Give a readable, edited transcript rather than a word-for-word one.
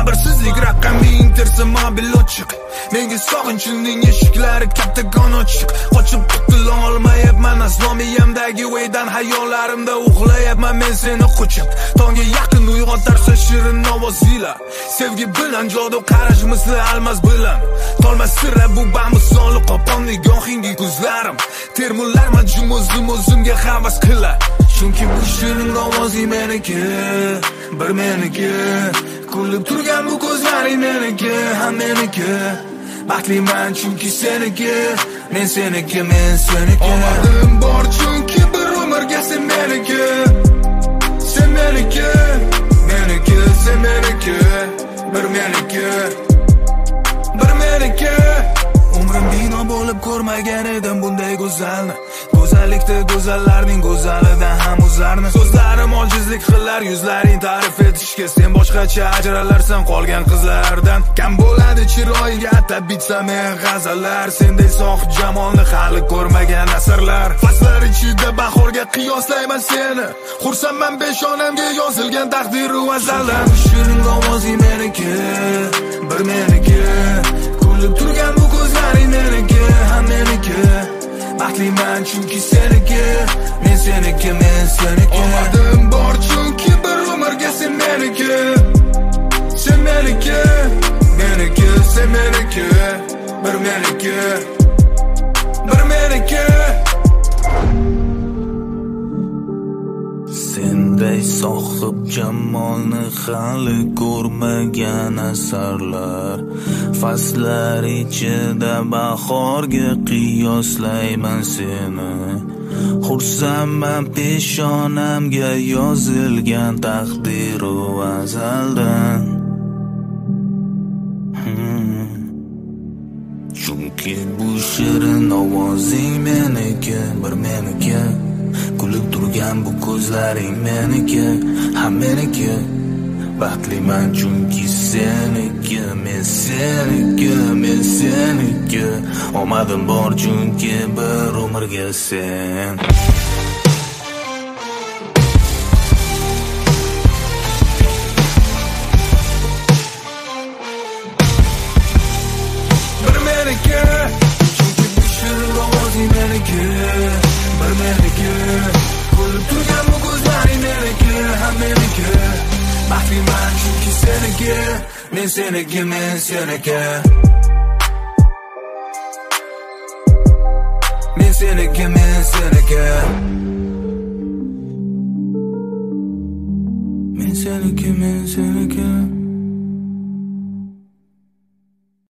Sabirsizlik raqamli intersi mobil ochiq. Menga sog'inchning eshiklari kattakon ochiq. Qochib qutula olmayapman asnomiyamdagi o'ydan, hayollarimda uxlayapman men seni quchib. Tongga yaqin uyg'otarsa shirin ovozinglar. Sevgi bilan jodu qarash misli almas bilan. Tolmas sira bu bamisoli qopon nigohingi ko'zlarim. Termullar majum o'zimga havas qilar. Chunki bu shirin ovozing meniki, bir meniki. Kulib turgan bu ko'zlaring meniki, ham meniki. Baxtliman chunki seniki, men seniki, men seniki. Omadim bor chunki bir umrga sen meniki. Sen meniki, meniki, sen meniki, bir meniki, bir meniki. Umrim bino bo'lib ko'rmagan edim bunday go'zalni. Go'zallikda go'zallarning go'zalidan ham o'zarni. So'zlarim ojizlik qilar, yuzlaring ta'rif etishga. Sen boshqacha ajralarsan qolgan qizlardan. Kam bo'ladi chiroyiga atab bitsam men g'azallar. Senday sof jamolni hali ko'rmagan asrlar. Faslar ichida bahorga qiyoslayman seni. Xursandman beshonamga yozilgan taqdir u azaldan. Shirin ovozing meniki, bir meniki. Kulib turgan bu ko'zlaring meniki, ham meniki. Baxtliman chunki seniki, men seniki, men seniki. Omadim bor chunki bir umrga sen meniki. Sen meniki, meniki, sen meniki, bir meniki, bir meniki. Senday sohib jamolni hali ko'rmagan asarlar. Faslar ichida bahorga qiyoslayman seni. Xursandman peshonamga yozilgan taqdiru azaldan. Chunki bu shirin ovozing meniki, bir meniki. Kulib turgan bu ko'zlaring meniki, ham meniki. Baxtliman chunki seniki, men seniki, men seniki. Omadim bor chunki bir umrga sen. Bir meniki, chunki bu shirin ovozing meniki, bir meniki. Kulib turgan bu ko'zlaring meniki, ham meniki. Baxtliman chunki seniki, men seniki, men seniki. Men seniki, men seniki. Men seniki, men seniki.